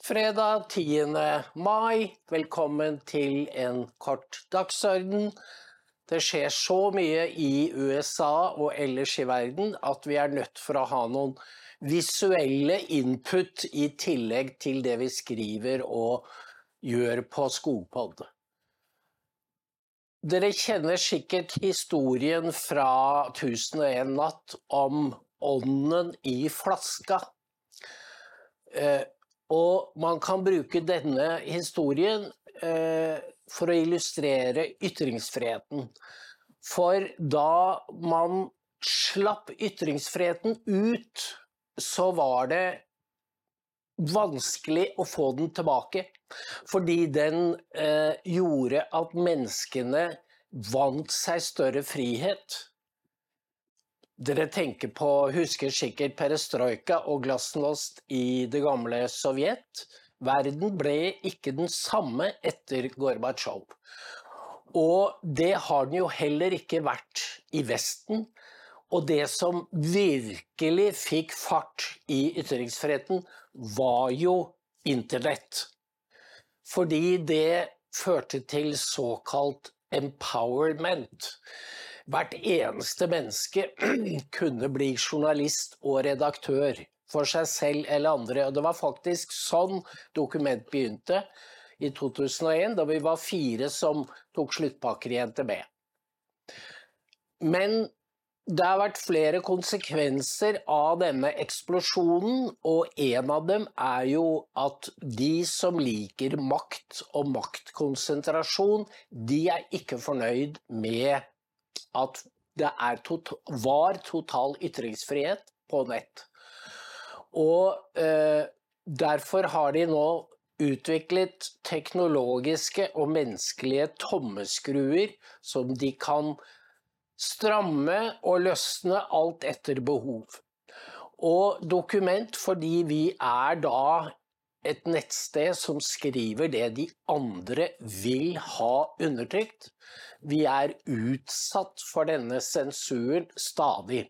Fredag 10. mai, velkommen til en kort dagsorden. Det skjer så mye i USA og ellers i verden at vi er nødt for å ha noen visuelle input i tillegg til det vi skriver og gjør på Skogpodd. Dere kjenner sikkert historien fra 1001 natt om ånden i flaska. Og man kan bruke denne historien for å illustrere ytringsfriheten. For da man slapp ytringsfriheten ut, så var det vanskelig å få den tilbake. Fordi den gjorde at menneskene vant seg større frihet. Dere husker sikkert perestrojka og glasnost i det gamle Sovjet. Verden ble ikke den samme etter Gorbatsjov. Og det har den jo heller ikke vært i Vesten. Og det som virkelig fikk fart i ytringsfriheten var jo internett. Fordi det førte til såkalt empowerment. Hvert eneste menneske kunne bli journalist og redaktør for seg selv eller andre. Og det var faktisk sånn Dokument begynte i 2001, da vi var 4 som tok sluttpakker i NTB. Men det har vært flere konsekvenser av denne eksplosjonen, og en av dem er jo at de som liker makt og maktkonsentrasjon, de er ikke fornøyd med at det var total ytringsfrihet på nett. Og derfor har de nå utviklet teknologiske og menneskelige tommeskruer som de kan stramme og løsne alt etter behov. Og Dokument, fordi vi er da et nettsted som skriver det de andre vil ha undertrykt. Vi er utsatt for denne sensuren stadig.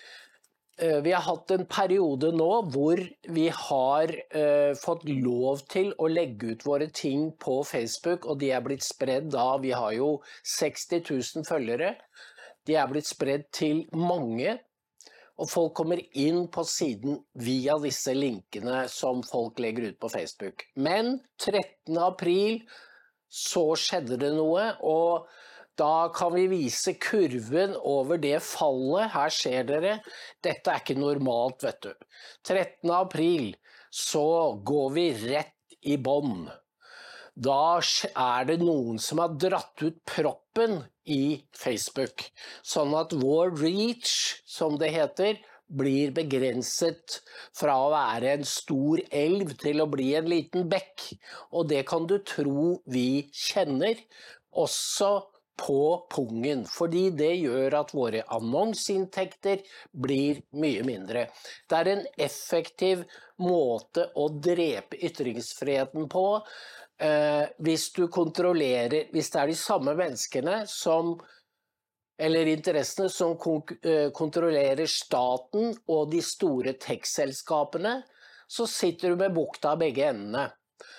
Vi har hatt en periode nå hvor vi har fått lov til å legge ut våre ting på Facebook, og de er blitt spredd da. Vi har jo 60 000 følgere. De er blitt spredd til mange. Og folk kommer inn på siden via disse linkene som folk legger ut på Facebook. Men 13. april så skjedde det noe, og da kan vi vise kurven over det fallet. Her ser dere, dette er ikke normalt, vet du. 13. april så går vi rett i bånn. Da er det noen som har dratt ut proppen i Facebook, sånn at vår reach, som det heter, blir begrenset fra å være en stor elv til å bli en liten bekk. Og det kan du tro vi kjenner, også på pungen, fordi det gjør at våre annonseinntekter blir mye mindre. Det er en effektiv måte å drepe ytringsfriheten på, hvis det er de samme menneskene som, eller interessene som kontrollerer staten og de store tech-selskapene, så sitter du med bukta av begge endene.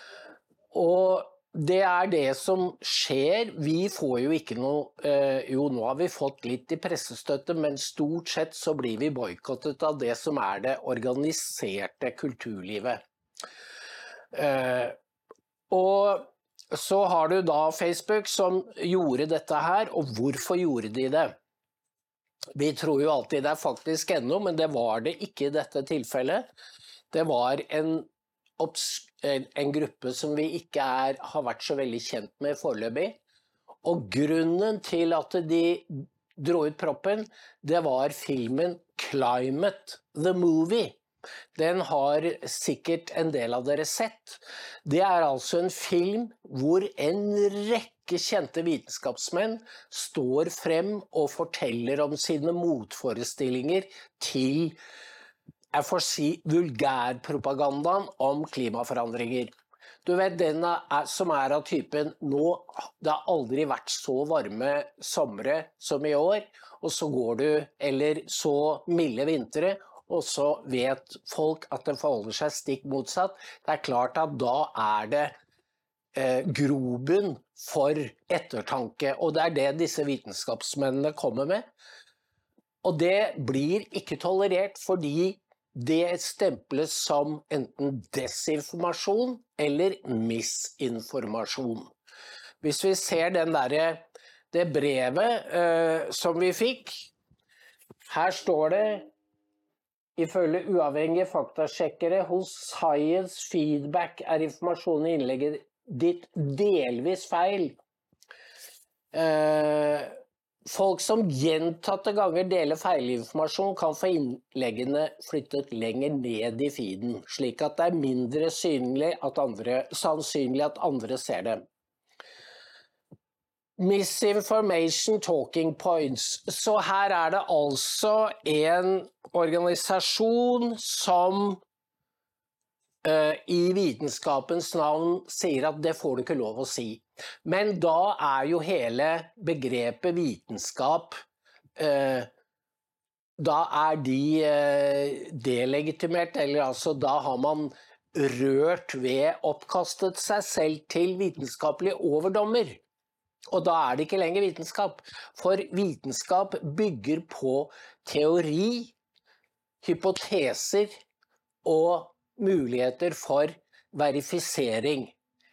Og det er det som skjer. Vi får jo ikke noe, nå har vi fått litt i pressestøtte, men stort sett så blir vi boykottet av det som er det organiserte kulturlivet. Og så har du da Facebook som gjorde dette her, og hvorfor gjorde de det? Vi tror jo alltid det er faktisk ennå, men det var det ikke i dette tilfellet. Det var en gruppe som vi ikke har vært så veldig kjent med foreløpig. Og grunnen til at de dro ut proppen, det var filmen Climate, the Movie. Den har sikkert en del av dere sett. Det er altså en film hvor en rekke kjente vitenskapsmenn står frem og forteller om sine motforestillinger til, jeg får si, vulgærpropagandaen om klimaforandringer. Du vet, den som er av typen, det har aldri vært så varme somre som i år, og så går du, eller så milde vintre, og så vet folk at det forholder seg stikk motsatt. Det er klart at da det grobunn for ettertanke, og det det disse vitenskapsmennene kommer med. Og det blir ikke tolerert fordi det stemples som enten desinformasjon eller misinformasjon. Hvis vi ser det brevet som vi fikk, her står det, ifølge uavhengige faktasjekkere hos Science Feedback informasjonen i innlegget ditt delvis feil. Folk som gjentatte ganger deler feilinformasjon kan få innleggene flyttet lenger ned i feeden, slik at det mindre sannsynlig at andre ser dem. Misinformation talking points. Så her det altså en organisasjon som i vitenskapens navn sier at det får du ikke lov å si. Men da jo hele begrepet vitenskap, da de delegitimert, eller altså da har man rørt ved oppkastet seg selv til vitenskapelig overdommer. Og da det ikke lenger vitenskap, for vitenskap bygger på teori, hypoteser og muligheter for verifisering,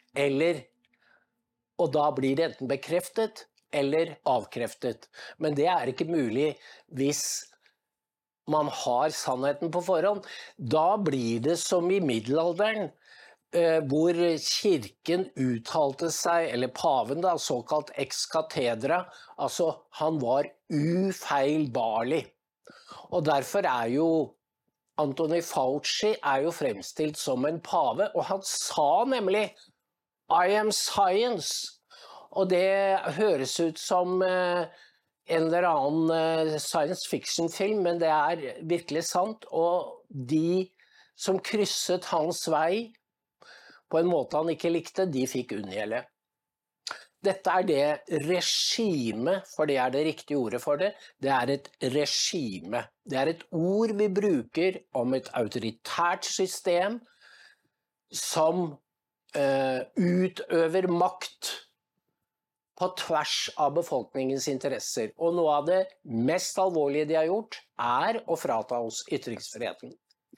og da blir det enten bekreftet eller avkreftet. Men det ikke mulig hvis man har sannheten på forhånd. Da blir det som i middelalderen, hvor kirken uttalte seg, eller paven da, såkalt ex cathedra, altså han var ufeilbarlig. Og derfor jo Anthony Fauci jo fremstilt som en pave, og han sa nemlig I am science. Og det høres ut som en eller annen science fiction-film, men det virkelig sant. Og de som krysset hans vei på en måte han ikke likte, de fikk unngjelde. Dette det regime, for det det riktige ordet for det. Det et regime. Det et ord vi bruker om et autoritært system som utøver makt på tvers av befolkningens interesser. Og noe av det mest alvorlige de har gjort, å frata oss ytringsfriheten.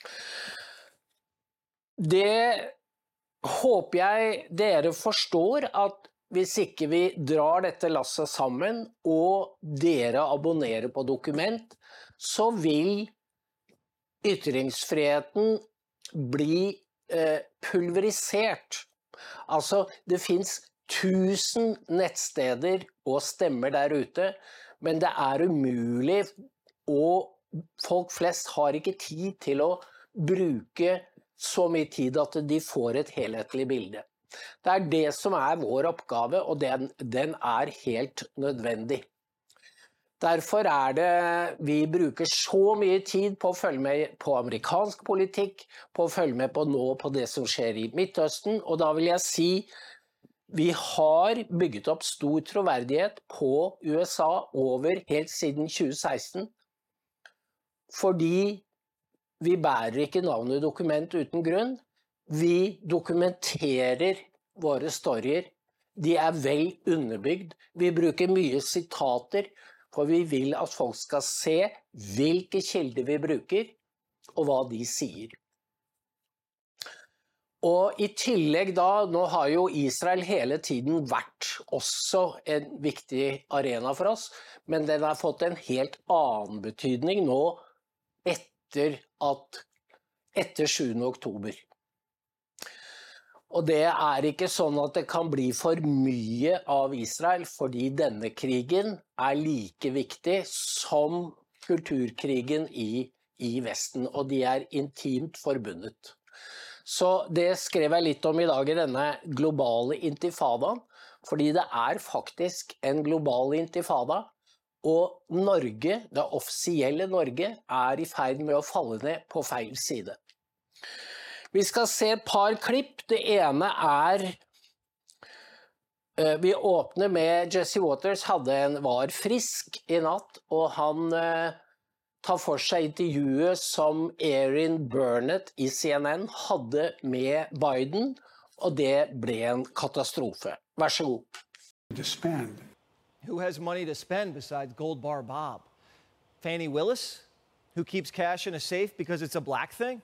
Det håper jeg dere forstår, at hvis ikke vi drar dette lasset sammen, og dere abonnerer på Dokument, så vil ytringsfriheten bli pulverisert. Altså, det finnes 1000 nettsteder og stemmer der ute, men det umulig, og folk flest har ikke tid til å bruke så mye tid at de får et helhetlig bilde. Det det som vår oppgave, og den helt nødvendig. Derfor det vi bruker så mye tid på å følge med på amerikansk politikk, på å følge med på nå på det som skjer i Midtøsten, og da vil jeg si vi har bygget opp stor troverdighet på USA over helt siden 2016, fordi vi bærer ikke navnet Dokument uten grunn. Vi dokumenterer våre storyer. De vel underbygd. Vi bruker mye sitater, for vi vil at folk skal se hvilke kilder vi bruker, og hva de sier. Og i tillegg da, nå har jo Israel hele tiden vært også en viktig arena for oss, men den har fått en helt annen betydning nå etter 7. oktober. Og det ikke sånn at det kan bli for mye av Israel, fordi denne krigen like viktig som kulturkrigen i Vesten, og de intimt forbundet. Så det skrev jeg litt om i dag i denne globale intifadaen, fordi det faktisk en global intifada, og Norge, det offisielle Norge, i ferd med å falle ned på feil side. Vi skal se et par klipp. Det ene vi åpner med Jesse Waters var frisk i natt, og han ta for seg intervjuet som Erin Burnett i CNN hadde med Biden, og det ble en katastrofe. Vær så god. To spend. Who has money to spend besides Gold Bar Bob? Fannie Willis, who keeps cash in a safe because it's a black thing?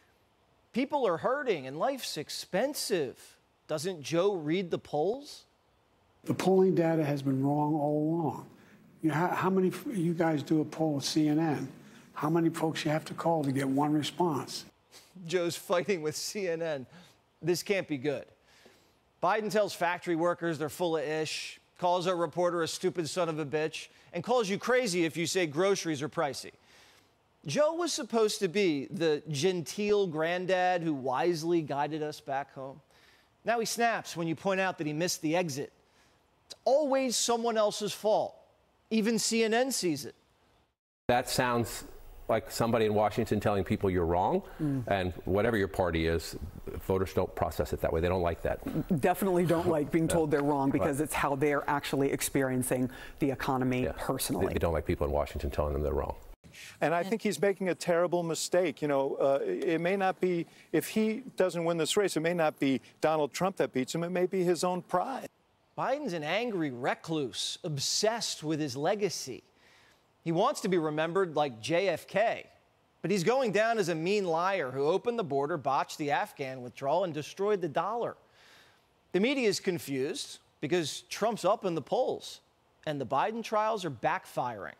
People are hurting and life's expensive. Doesn't Joe read the polls? The polling data has been wrong all along. You know, how many, you guys do a poll at CNN, how many folks you have to call to get one response? Joe's fighting with CNN. This can't be good. Biden tells factory workers they're full of ish, calls a reporter a stupid son of a bitch, and calls you crazy if you say groceries are pricey. Joe was supposed to be the genteel granddad who wisely guided us back home. Now he snaps when you point out that he missed the exit. It's always someone else's fault. Even CNN sees it. That sounds like somebody in Washington telling people you're wrong, and whatever your party is, voters don't process it that way. They don't like that. Definitely don't like being told they're wrong because it's how they're actually experiencing the economy personally. They don't like people in Washington telling them they're wrong. And I think he's making a terrible mistake. You know, it may not be, if he doesn't win this race, it may not be Donald Trump that beats him. It may be his own pride. Biden's an angry recluse, obsessed with his legacy. He wants to be remembered like JFK, but he's going down as a mean liar who opened the border, botched the Afghan withdrawal, and destroyed the dollar. The media is confused because Trump's up in the polls, and the Biden trials are backfiring.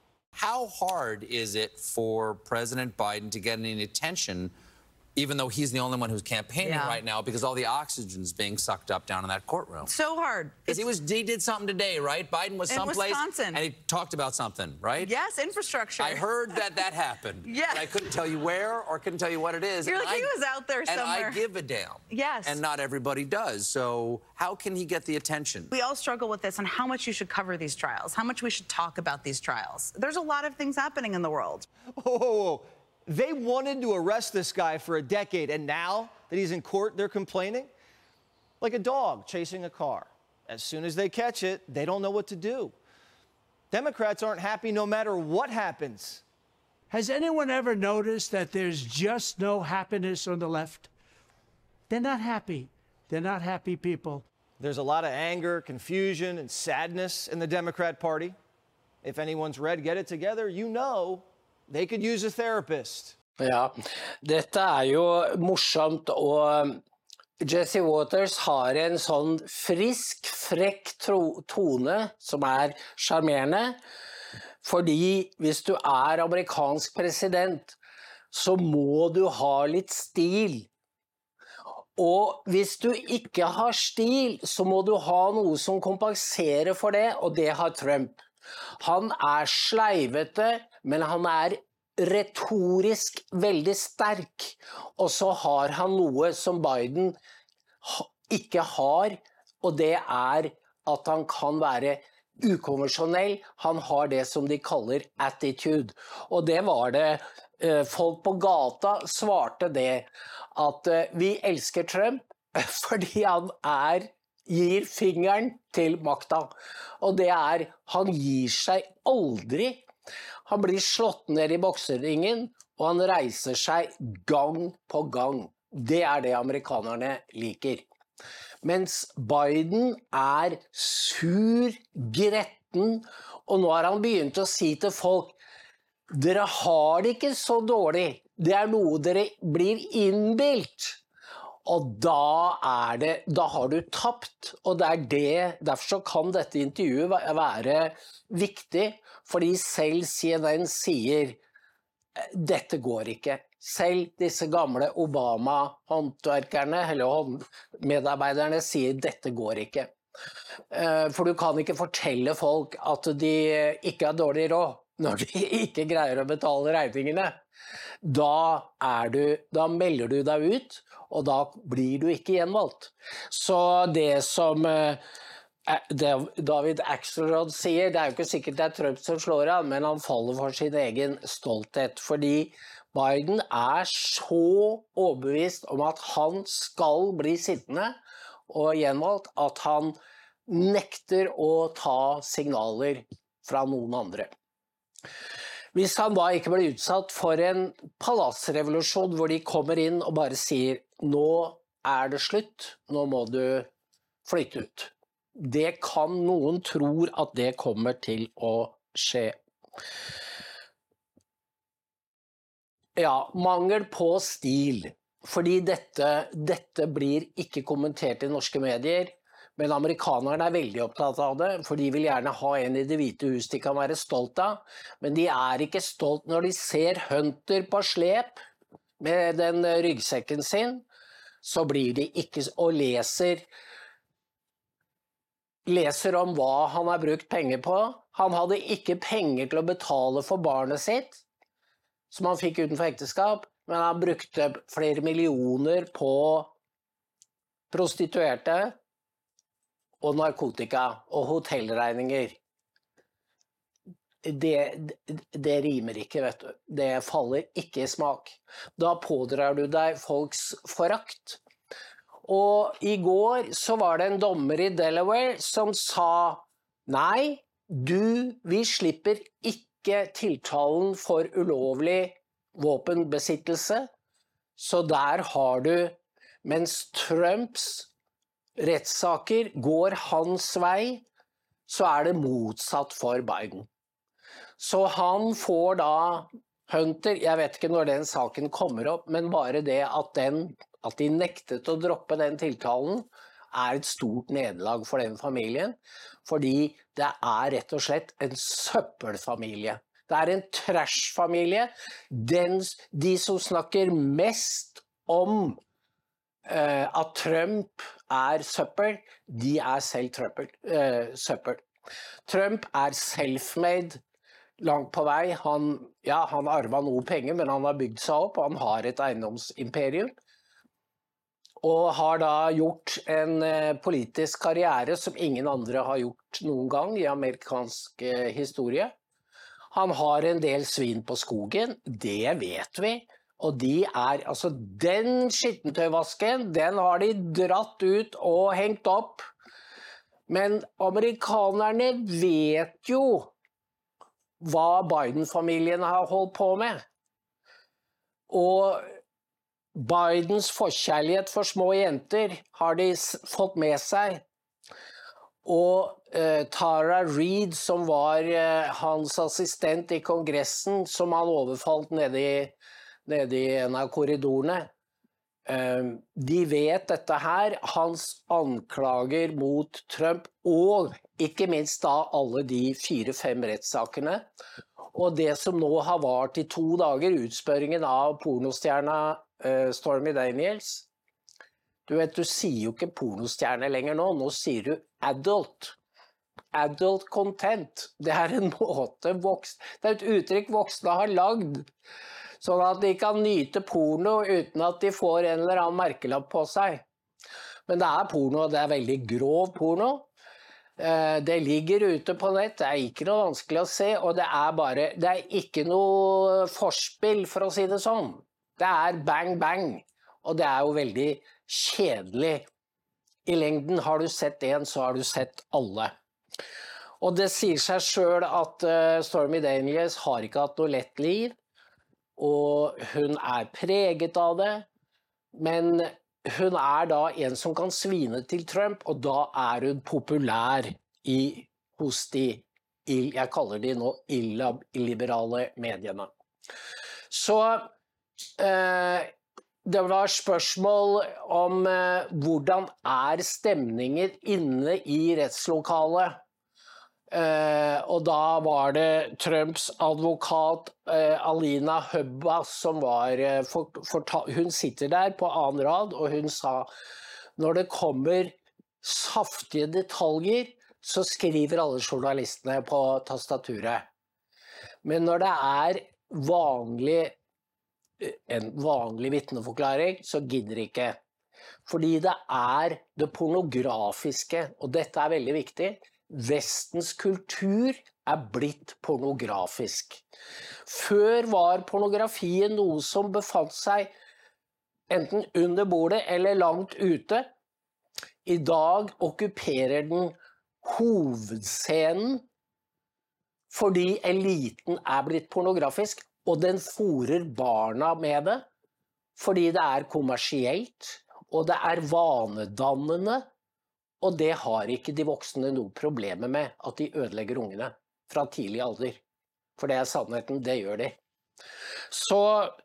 How hard is it for President Biden to get any attention, even though he's the only one who's campaigning right now, because all the oxygen's being sucked up down in that courtroom? So hard. Because he did something today, right? Biden was someplace Wisconsin. and he talked about something, right? Yes, infrastructure. I heard that happened. Yes. But I couldn't tell you where or couldn't tell you what it is. You're like, he was out there somewhere. And I give a damn. Yes. And not everybody does. So how can he get the attention? We all struggle with this on how much you should cover these trials, how much we should talk about these trials. There's a lot of things happening in the world. Oh, they wanted to arrest this guy for a decade, and now that he's in court, they're complaining? Like a dog chasing a car. As soon as they catch it, they don't know what to do. Democrats aren't happy no matter what happens. Has anyone ever noticed that there's just no happiness on the left? They're not happy. They're not happy people. There's a lot of anger, confusion, and sadness in the Democrat Party. If anyone's read Get It Together, you know they could use a therapist. Ja, dette jo morsomt, og Jesse Waters har en sånn frisk, frekk tone som charmerende, fordi hvis du amerikansk president, så må du ha litt stil. Og hvis du ikke har stil, så må du ha noe som kompenserer for det, og det har Trump. Han sleivete, men han retorisk veldig sterk, og så har han noe som Biden ikke har, og det at han kan være ukonvensjonell. Han har det som de kaller attitude, og det var det folk på gata svarte det, at vi elsker Trump fordi han gir fingeren til makta, og det han gir seg aldri. Han blir slått ned i bokseringen, og han reiser seg gang på gang. Det det amerikanerne liker. Mens Biden sur, gretten, og nå har han begynt å si til folk, dere har det ikke så dårlig, det noe dere blir innbilt. Og da har du tapt, og derfor så kan dette intervjuet være viktig, fordi selv CNN sier, dette går ikke. Selv disse gamle Obama-håndverkerne, eller medarbeiderne sier, dette går ikke. For du kan ikke fortelle folk at de ikke har dårlig råd, når de ikke greier å betale regningene. Da melder du deg ut, og da blir du ikke gjenvalgt. Så det som David Axelrod sier, det jo ikke sikkert det Trump som slår han, men han faller for sin egen stolthet, fordi Biden så overbevist om at han skal bli sittende og gjenvalgt, at han nekter å ta signaler fra noen andre. Hvis han da ikke blir utsatt for en palassrevolusjon hvor de kommer inn og bare sier nå det slutt, nå må du flytte ut. Det kan noen tror at det kommer til å skje. Ja, mangel på stil, fordi dette blir ikke kommentert i norske medier, men amerikanerne veldig opptatt av det, for de vil gjerne ha en i Det hvite hus de kan være stolt av, men de ikke stolt når de ser Hunter på slep med den ryggsekken sin, så blir de ikke, og leser om hva han har brukt penger på. Han hadde ikke penger til å betale for barnet sitt, som han fikk utenfor ekteskap, men han brukte flere millioner på prostituerte og narkotika og hotellregninger. Det rimer ikke, vet du. Det faller ikke i smak. Da pådrar du deg folks forakt. Og i går så var det en dommer i Delaware som sa, nei, vi slipper ikke tiltalen for ulovlig våpenbesittelse, så der har du, mens Trumps rettssaker går hans vei, så det motsatt for Biden. Så han får da Hunter, jeg vet ikke når den saken kommer opp, men bare det at de nektet å droppe den tiltalen, et stort nederlag for den familien, fordi det rett og slett en søppelfamilie. Det en trash-familie. De som snakker mest om at Trump søppel, de selv søppel. Trump self-made langt på vei. Han arvet noe penger, men han har bygd seg opp, og han har et eiendomsimperium. Og har da gjort en politisk karriere som ingen andre har gjort noen gang i amerikansk historie. Han har en del svin på skogen, det vet vi. Og altså den skittentøyvasken, den har de dratt ut og hengt opp. Men amerikanerne vet jo hva Biden-familien har holdt på med. Og Bidens forkjærlighet for små jenter har de fått med seg. Og Tara Reid, som var hans assistent i Kongressen, som han overfalt nede i en av korridorene, de vet dette her, hans anklager mot Trump, og ikke minst da alle de 4-5 rettssakene. Og det som nå har vart i 2 dager, utspørringen av pornostjerna Stormy Daniels. Du vet, du sier jo ikke pornostjerne lenger nå sier du adult. Adult content. Det en måte det et uttrykk voksne har lagd, sånn at de kan nyte porno uten at de får en eller annen merkelapp på seg. Men det porno, det veldig grov porno. Det ligger ute på nett, det ikke noe vanskelig å se, og det ikke noe forspill, for å si det sånn. Det bang bang, og det jo veldig kjedelig. I lengden har du sett en, så har du sett alle. Og det sier seg selv at Stormy Daniels har ikke hatt noe lett liv, og hun preget av det, men hun da en som kan svine til Trump, og da hun populær hos jeg kaller de nå illiberale mediene. Så det var spørsmål om hvordan stemninger inne i rettslokalet. Og da var det Trumps advokat Alina Hubba som hun sitter der på annen rad, og hun sa når det kommer saftige detaljer, så skriver alle journalistene på tastaturet. Men når det en vanlig vittneforklaring, så gidder ikke. Fordi det det pornografiske, og dette veldig viktig. Vestens kultur blitt pornografisk. Før var pornografien noe som befant seg enten under bordet eller langt ute. I dag okkuperer den hovedscenen fordi eliten er blitt pornografisk, og den fôrer barna med det, fordi det er kommersielt, og det er vanedannende, og det har ikke de voksne noe problemer med, at de ødelegger ungene fra tidlig alder. For det er sannheten, det gjør de. Så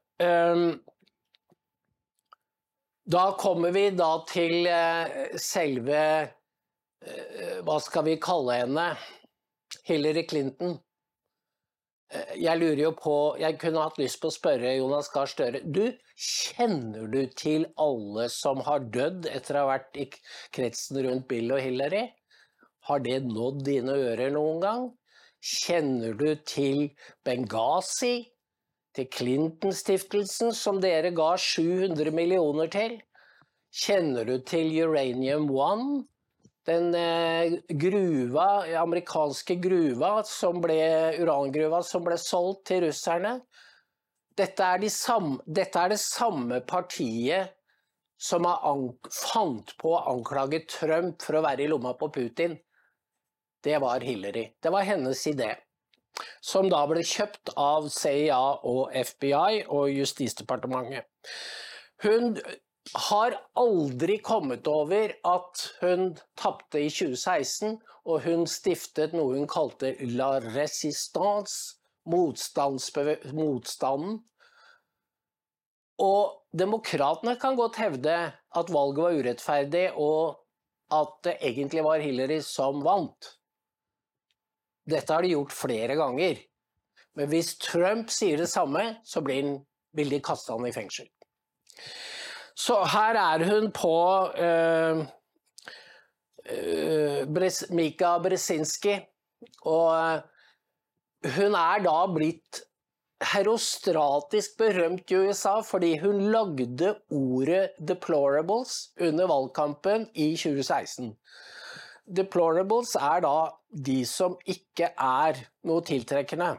da kommer vi da til selve, hva skal vi kalle henne, Hillary Clinton. Jeg lurer jo på, jeg kunne hatt lyst på å spørre Jonas Gahr Støre, kjenner du til alle som har dødd etter å ha vært i kretsen rundt Bill og Hillary? Har det nådd dine ører noen gang? Kjenner du til Benghazi, til Clinton-stiftelsen, som dere ga 700 millioner til? Kjenner du til Uranium One, den amerikanske gruva, urangruva som ble solgt til russerne? Dette er det samme partiet som fant på å anklage Trump for å være i lomma på Putin. Det var Hillary. Det var hennes idé, som da ble kjøpt av CIA og FBI og Justisdepartementet. Hun har aldri kommet over at hun tappte i 2016, og hun stiftet noe hun kalte La Resistance, motstanden. Og demokratene kan godt hevde at valget var urettferdig, og at det egentlig var Hillary som vant. Dette har de gjort flere ganger. Men hvis Trump sier det samme, så vil de kaste han i fengsel. Så her er hun på Mika Brzezinski, og hun er da blitt herostratisk berømt i USA fordi hun lagde ordet deplorables under valgkampen i 2016. Deplorables er da de som ikke er noe tiltrekkende.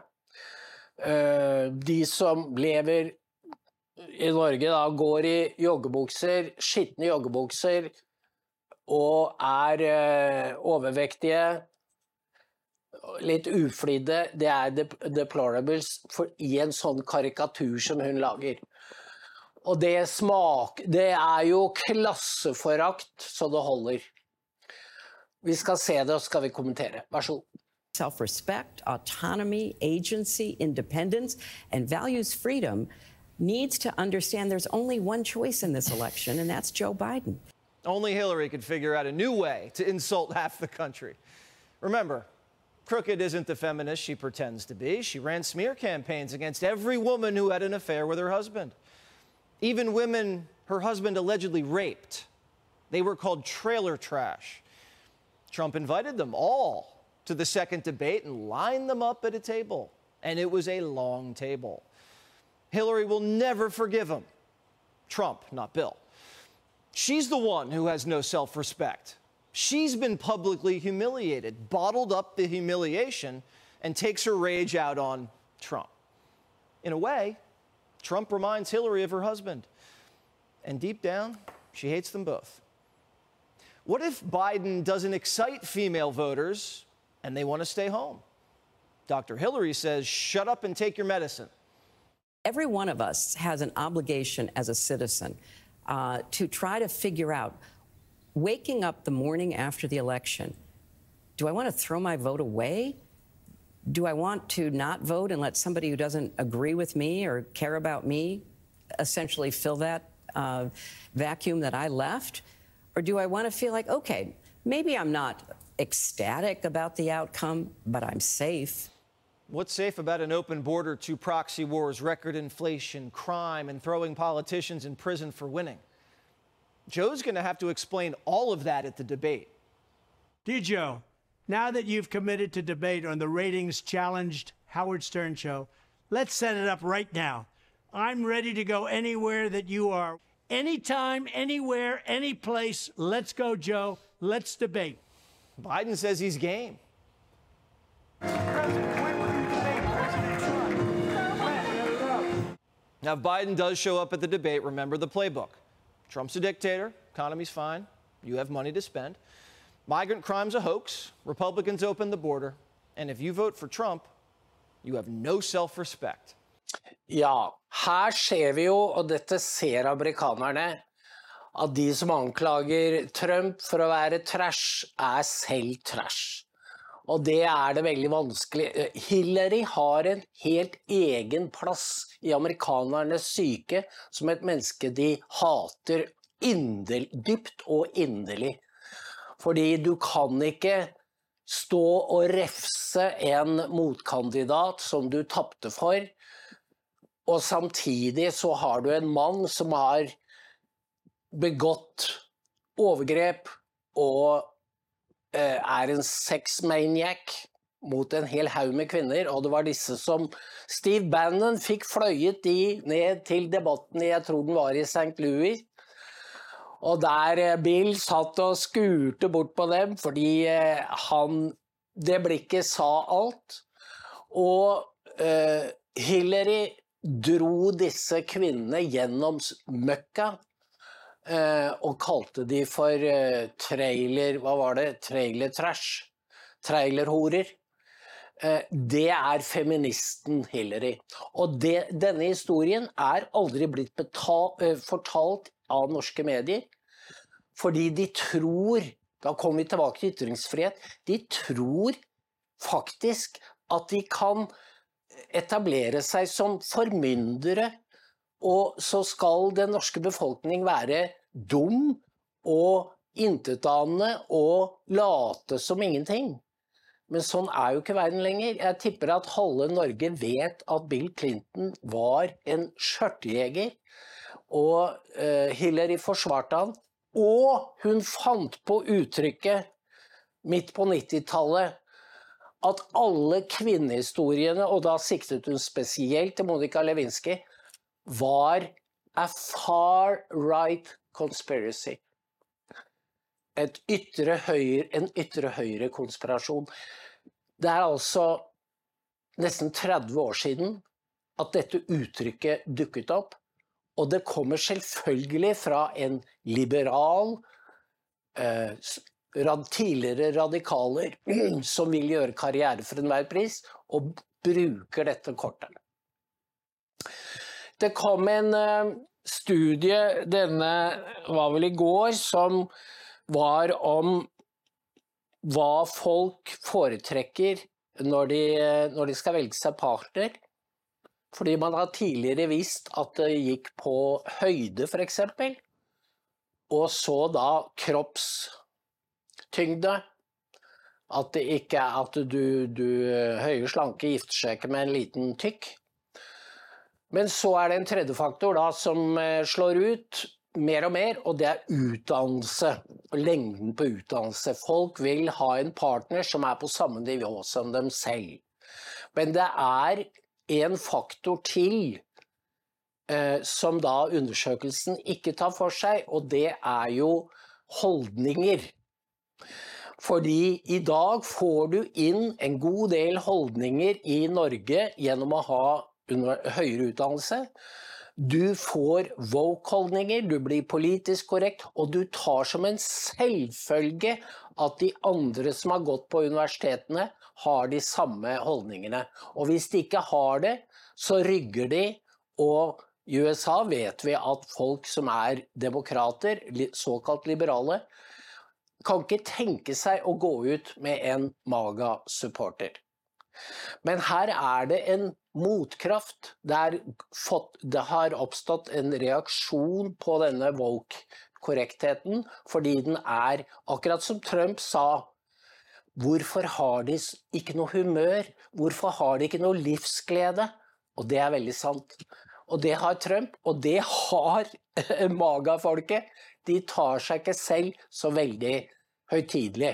De som lever i Norge da, går i joggebukser, skitne joggebukser, og er overvektige, litt uflidde. Det er deplorables i en sånn karikatur som hun lager. Og det er jo klasseforakt så det holder. Vi skal se det, og skal vi kommentere. Vær så god. Self-respect, autonomy, agency, independence, and values freedom needs to understand there's only one choice in this election, and that's Joe Biden. Only Hillary could figure out a new way to insult half the country. Remember, crooked isn't the feminist she pretends to be. She ran smear campaigns against every woman who had an affair with her husband. Even women her husband allegedly raped. They were called trailer trash. Trump invited them all to the second debate and lined them up at a table. And it was a long table. Hillary will never forgive him. Trump, not Bill. She's the one who has no self-respect. She's been publicly humiliated, bottled up the humiliation, and takes her rage out on Trump. In a way, Trump reminds Hillary of her husband. And deep down, she hates them both. What if Biden doesn't excite female voters and they want to stay home? Dr. Hillary says, shut up and take your medicine. Every one of us has an obligation as a citizen to try to figure out, waking up the morning after the election, do I want to throw my vote away? Do I want to not vote and let somebody who doesn't agree with me or care about me essentially fill that vacuum that I left? Or do I want to feel like, okay, maybe I'm not ecstatic about the outcome, but I'm safe? What's safe about an open border, 2 proxy wars, record inflation, crime, and throwing politicians in prison for winning? Joe's going to have to explain all of that at the debate. Dear Joe, now that you've committed to debate on the ratings-challenged Howard Stern show, let's set it up right now. I'm ready to go anywhere that you are. Anytime, anywhere, any place. Let's go, Joe. Let's debate. Biden says he's game. Now, if Biden does show up at the debate, remember the playbook. Trump's a dictator. Economy's fine. You have money to spend. Migrant crime's a hoax. Republicans open the border. And if you vote for Trump, You have no self-respect. Ja, her ser vi jo, og dette ser amerikanerne, at de som anklager Trump for å være trash, selv trash. Og det det veldig vanskelig. Hillary har en helt egen plass i amerikanernes syke som et menneske de hater dypt og inderlig. Fordi du kan ikke stå og refse en motkandidat som du tappte for, og samtidig så har du en mann som har begått overgrep og en sexmaniac mot en hel haug med kvinner, og det var disse som Steve Bannon fikk fløyet de ned til debatten jeg tror den var i St. Louis, og der Bill satt og skurte bort på dem fordi det blikket sa alt, og Hillary dro disse kvinnene gjennom møkka og kalte de for trailer trash, trailerhorer. Det feministen Hillary. Og denne historien aldri blitt fortalt av norske medier, fordi de tror, da kommer vi tilbake til ytringsfrihet, de tror faktisk at de kan etablere seg som formyndere, og så skal den norske befolkning være dum og intetanende og late som ingenting. Men sånn jo ikke verden lenger. Jeg tipper at halve Norge vet at Bill Clinton var en skjørtejeger, og Hillary forsvarte han, og hun fant på uttrykket midt på 90-tallet at alle kvinnehistoriene, og da siktet hun spesielt til Monica Lewinsky, var a far-right conspiracy. En ytre høyre konspirasjon. Det altså nesten 30 år siden at dette uttrykket dukket opp, og det kommer selvfølgelig fra en liberal, tidligere radikaler som vil gjøre karriere for enhver pris, og bruker dette kortet. Det kom en studie, denne var vel i går, som var om hva folk foretrekker når de skal velge seg partner. Fordi man har tidligere visst at det gikk på høyde for eksempel, og så da kroppstyngde, at det ikke at du høye slanke gifter seg ikke med en liten tykk. Men så det en tredje faktor da som slår ut mer og mer, og det utdannelse, lengden på utdannelse. Folk vil ha en partner som på samme nivå som dem selv. Men det en faktor til som da undersøkelsen ikke tar for seg, og det jo holdninger. Fordi i dag får du inn en god del holdninger i Norge gjennom å ha høyere utdannelse. Du får woke-holdninger, du blir politisk korrekt, og du tar som en selvfølge at de andre som har gått på universitetene har de samme holdningene. Og hvis de ikke har det, så rygger de, og i USA vet vi at folk som demokrater, såkalt liberale, kan ikke tenke seg å gå ut med en MAGA-supporter. Men her det en motkraft. Det har oppstått en reaksjon på denne woke-korrektheten, fordi den akkurat som Trump sa, hvorfor har de ikke noe humør? Hvorfor har de ikke noe livsglede? Og det veldig sant. Og det har Trump, og det har MAGA-folket. De tar seg ikke selv så veldig høytidelig.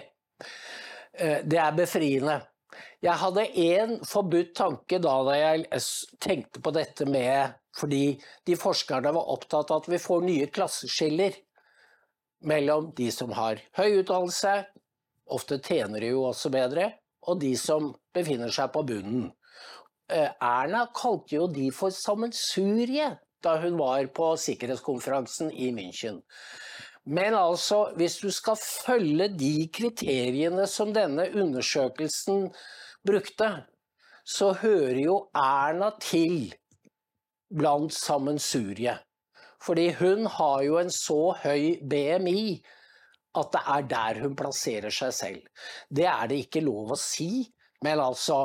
Det befriende. Jeg hadde en forbudt tanke da jeg tenkte på dette fordi de forskerne var opptatt av at vi får nye klasseskiller mellom de som har høy utdannelse, ofte tjener de jo også bedre, og de som befinner seg på bunnen. Erna kalte jo de for sammensurie da hun var på sikkerhetskonferansen i München. Men altså, hvis du skal følge de kriteriene som denne undersøkelsen brukte, så hører jo Erna til blant sammensuriet. Fordi hun har jo en så høy BMI at det der hun plasserer seg selv. Det det ikke lov å si, men altså,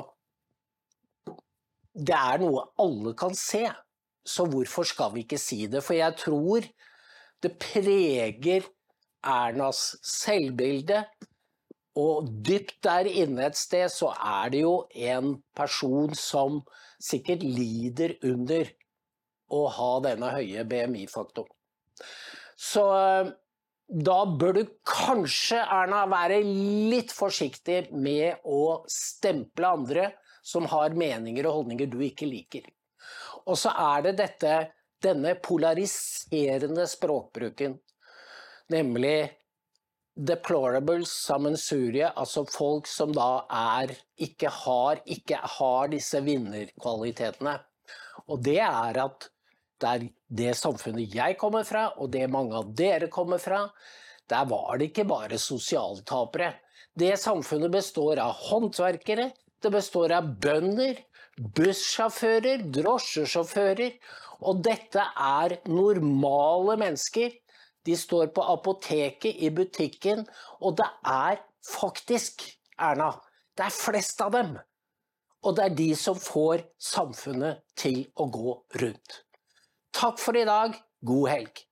det noe alle kan se. Så hvorfor skal vi ikke si det? For jeg tror det preger Ernas selvbilde, og dypt der inne et sted så det jo en person som sikkert lider under å ha denne høye BMI-faktoren. Så da bør du kanskje, Erna, være litt forsiktig med å stemple andre som har meninger og holdninger du ikke liker. Og så det denne polariserende språkbruken, nemlig deplorables sammensurie, altså folk som da ikke har disse vinnerkvalitetene. Og det at det samfunnet jeg kommer fra, og det mange av dere kommer fra, der var det ikke bare sosialtapere. Det samfunnet består av håndverkere, det består av bønder, bussjåfører, drosjesjåfører, og dette normale mennesker. De står på apoteket, i butikken, og det faktisk, Erna, det flest av dem. Og det de som får samfunnet til å gå rundt. Takk for i dag. God helg.